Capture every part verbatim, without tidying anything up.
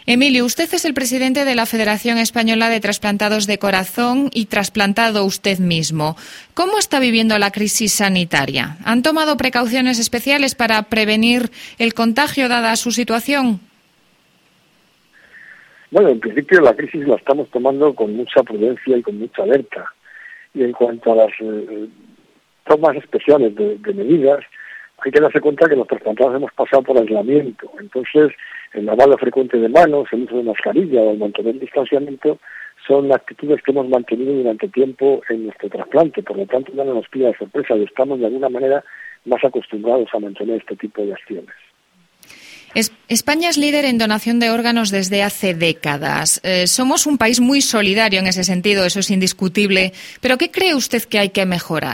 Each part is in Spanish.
Emilio, usted es el presidente de la Federación Española de Trasplantados de Corazón y trasplantado usted mismo. ¿Cómo está viviendo la crisis sanitaria? ¿Han tomado precauciones especiales para prevenir el contagio dada su situación? Bueno, en principio la crisis la estamos tomando con mucha prudencia y con mucha alerta. Y en cuanto a las eh, tomas especiales de, de medidas, hay que darse cuenta que los trasplantados hemos pasado por aislamiento. Entonces, el lavado frecuente de manos, el uso de mascarilla o el mantener el distanciamiento son actitudes que hemos mantenido durante tiempo en nuestro trasplante. Por lo tanto, ya no nos pilla de sorpresa y estamos de alguna manera más acostumbrados a mantener este tipo de acciones. España es líder en donación de órganos desde hace décadas. Eh, somos un país muy solidario en ese sentido, eso es indiscutible. ¿Pero qué cree usted que hay que mejorar?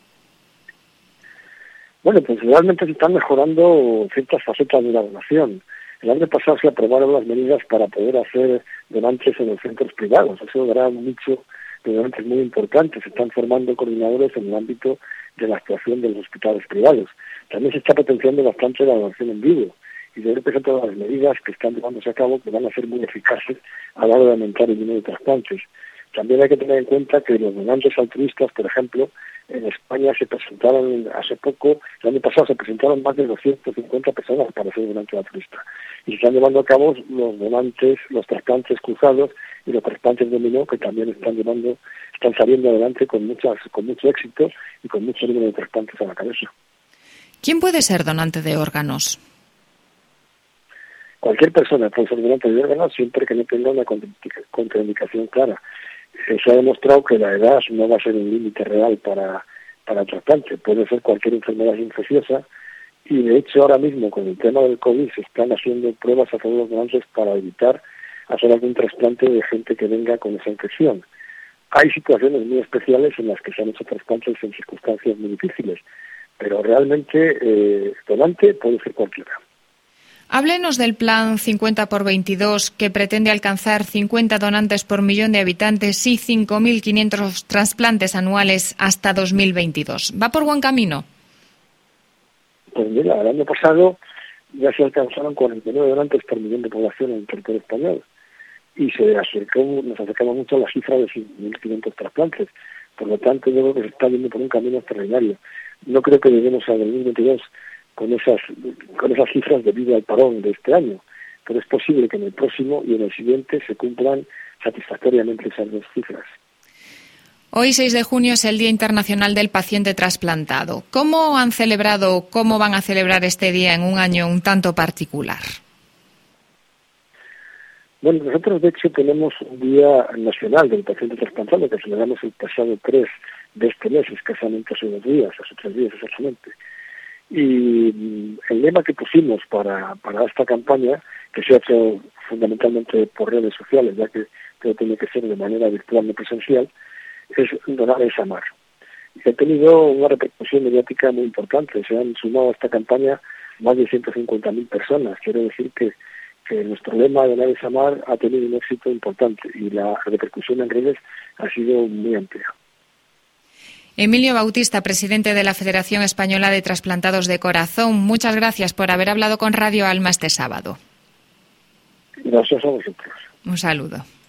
Bueno, pues realmente se están mejorando ciertas facetas de la donación. El año pasado se aprobaron las medidas para poder hacer donantes en los centros privados. Eso dará un nicho de donantes muy importante. Se están formando coordinadores en el ámbito de la actuación de los hospitales privados. También se está potenciando bastante la donación en vivo. Y yo creo que son todas las medidas que están llevándose a cabo que van a ser muy eficaces a la hora de aumentar el número de trasplantes. También hay que tener en cuenta que los donantes altruistas, por ejemplo, en España se presentaron hace poco, el año pasado se presentaron más de doscientas cincuenta personas para ser donante altruista. Y se están llevando a cabo los donantes, los trasplantes cruzados y los trasplantes dominó, que también están llevando, están saliendo adelante con muchas, con mucho éxito y con mucho número de trasplantes a la cabeza. ¿Quién puede ser donante de órganos? Cualquier persona puede ser donante de órganos siempre que no tenga una contraindicación clara. Eh, se ha demostrado que la edad no va a ser un límite real para, para el trasplante. Puede ser cualquier enfermedad infecciosa y, de hecho, ahora mismo con el tema del COVID se están haciendo pruebas a todos los donantes para evitar hacer algún trasplante de gente que venga con esa infección. Hay situaciones muy especiales en las que se han hecho trasplantes en circunstancias muy difíciles, pero realmente eh, donante puede ser cualquiera. Háblenos del plan cincuenta por veintidós que pretende alcanzar cincuenta donantes por millón de habitantes y cinco mil quinientos trasplantes anuales hasta dos mil veintidós. ¿Va por buen camino? Pues mira, el año pasado ya se alcanzaron cuarenta y nueve donantes por millón de población en el territorio español y se acercó, nos acercamos mucho a la cifra de cinco mil quinientos trasplantes. Por lo tanto, yo creo que se está yendo por un camino extraordinario. No creo que lleguemos a dos mil veintidós con esas con esas cifras debido al parón de este año, pero es posible que en el próximo y en el siguiente se cumplan satisfactoriamente esas dos cifras. Hoy, seis de junio, es el Día Internacional del Paciente Trasplantado. ¿Cómo han celebrado, cómo van a celebrar este día en un año un tanto particular? Bueno, nosotros de hecho tenemos un Día Nacional del Paciente Trasplantado que celebramos el pasado tres de este mes, escasamente hace unos días, hace tres días exactamente. Y el lema que pusimos para, para esta campaña, que se ha hecho fundamentalmente por redes sociales, ya que todo tiene que ser de manera virtual, no presencial, es donar es amar. Y ha tenido una repercusión mediática muy importante. Se han sumado a esta campaña más de ciento cincuenta mil personas. Quiero decir que, que nuestro lema donar es amar ha tenido un éxito importante y la repercusión en redes ha sido muy amplia. Emilio Bautista, presidente de la Federación Española de Trasplantados de Corazón, muchas gracias por haber hablado con Radio Alma este sábado. Gracias a vosotros. Un saludo.